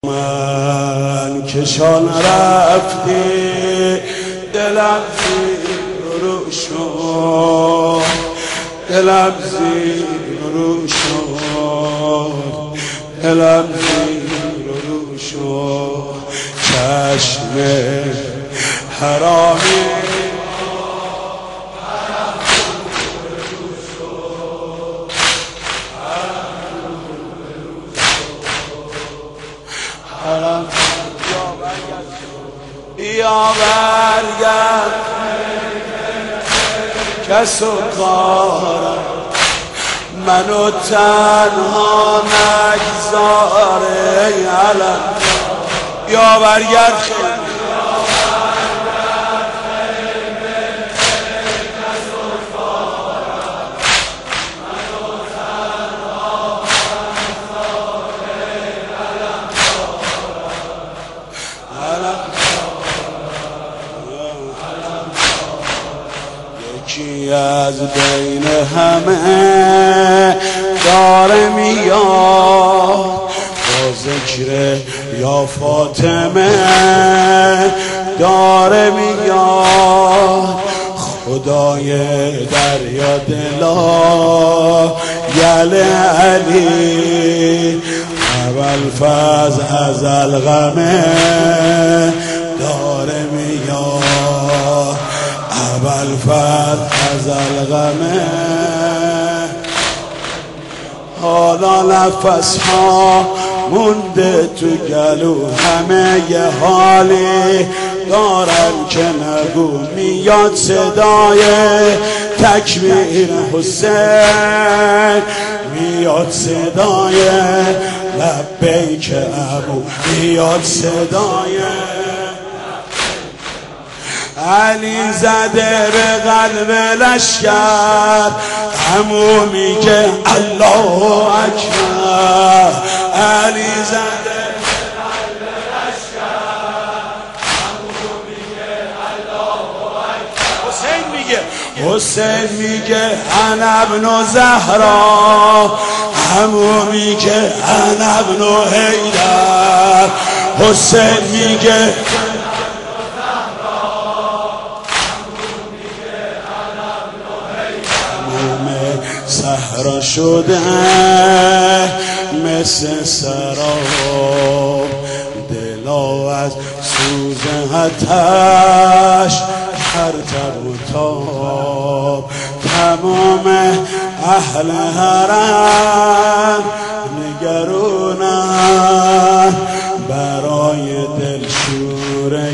من کشان رفتی دلم زیر رو شد، دلم زیر رو شد، دلم زیر رو شد. چشم حرامی یا برگرد کس و کارم منو تنها نگذاره علم. یا برگرد خیلی یکی از بین همه داره میاد با ذکر یا فاطمه داره میاد. خدای دریا دلا یل علی ابوالفضل ازل غمه داره میاد. ابوالفضل ازل غمه حالا نفس ها مونده تو گلو همه یه حالی دارم که نگو. میاد صدای تکبیر حسین، میاد صدای لبیک ابو، میاد صدای علی زده به قلب لشکر عمو میگه الله اکبر. علی زده به قلب لشکر عمو میگه الله اکبر. حسین میگه انا ابن زهرا، عمو میگه انا ابن حیدر. حسین میگه صحرا شده مثل سراب، دلا از سوز آتش هر تب و تاب. تمام اهل حرم نگرونن برای دلشوره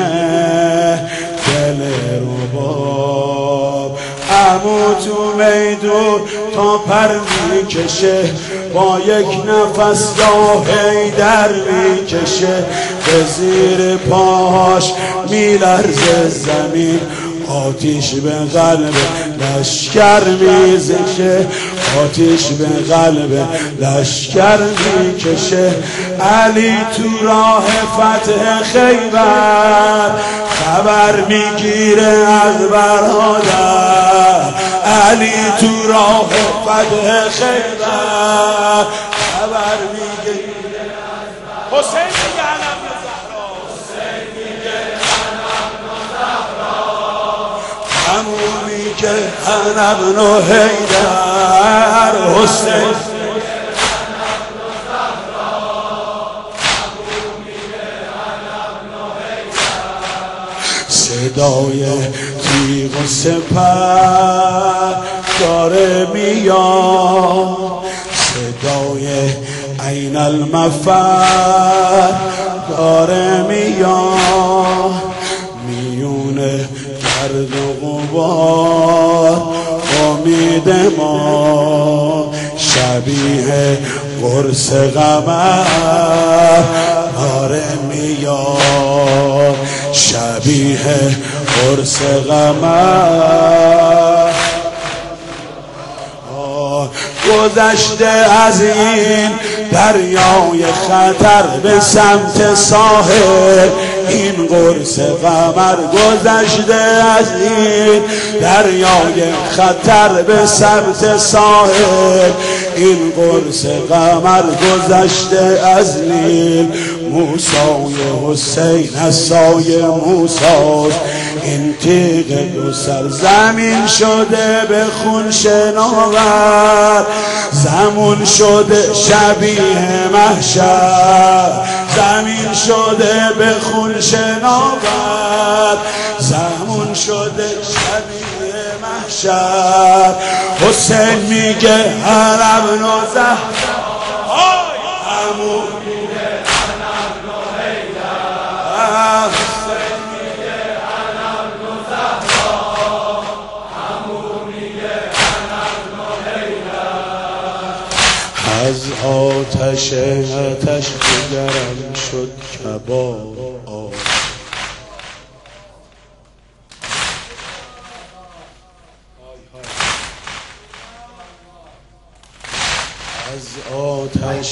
دل رباب. عمو تو میدون تا پر میکشه با یک نفس یا حیدر میکشه. به زیر پاهاش میلرزه زمین، آتیش به قلب لشکر میزشه، آتیش به قلب لشکر میکشه. علی تو راه فتح خیبر خبر میگیره از برادر. علی تو راه فتح خیبر خبر میگیره از برادر. حسین میگه انا ابن زهرا، حسین میگه انا ابن زهرا، عمو میگه انا ابن حیدر. حسین صدای تیغ و سپر داره میاد، صدای عین المفر داره میاد. میونه گرد و غبار امید ما شبیه قرص قمر داره میاد، شبیه قرص قمر. گذشته از این دریای خطر به سمت ساحل، این قرص قمر گذشته از این دریای خطر به سمت ساحل، این قرص قمر گذشته از نیل موسای حسین از سایه موساست. این تیغ دو سر زمین شده به خون شناور، زمون شده شبیه محشر، زمین شده به خون شناور، زمون شده شبیه محشر. حسین میگه انا ابن زهرا، عمو میگه انا ابن حیدر، حسین میگه انا ابن زهرا، عمو میگه انا ابن حیدر. از آتش جگرم شد کباب، از آتش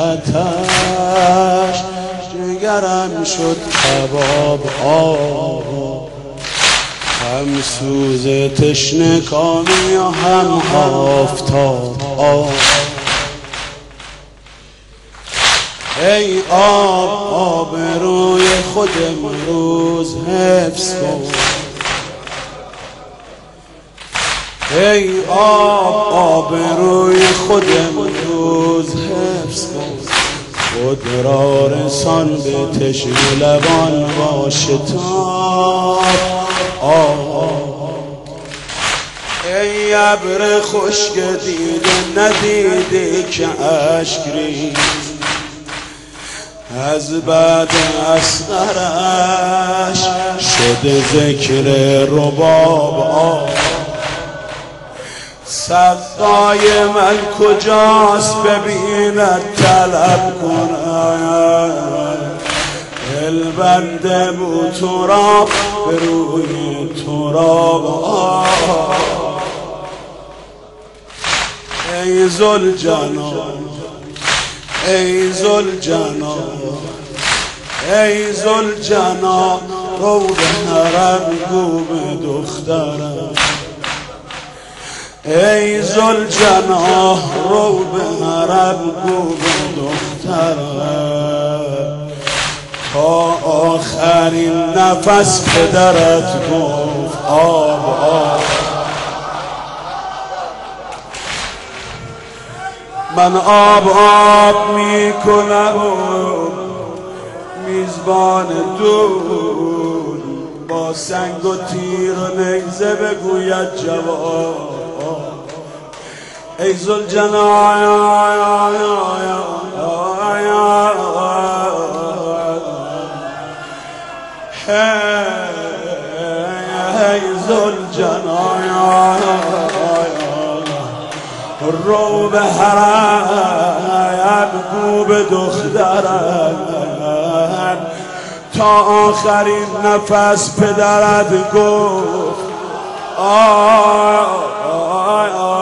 جگرم شد کباب آب، هم سوز تشنه کامی و هم آفتاب آب. ای آب روی خود امروز حفظ کن، ای آب روی خود امروز حفظ کن، خود را رسان به تشنه لبان با شتاب. ای ابر خشک دیده ندیده که اشک ریز، از بعد اصغرش شده ذکر رباب. سقای من کجاست ببیند طلب کند، دل بنده بود تراب به روی تراب. ای ذوالجلال، ای ذوالجلال، ای ذوالجلال، رو به حرم گو به دخترم. ای ذوالجلال، رو به حرم گو به دخترم. تا آخرین نفس پدرت گفت آب آب. من آب آب میکنم و میزبان دون با سنگ و تیر و نگزه بگوید جواب. ای ذوالجلال، ای ذوالجلال، رو به حرم گو به دخترم. تا آخرین نفس پدرت گفت آی آی آی.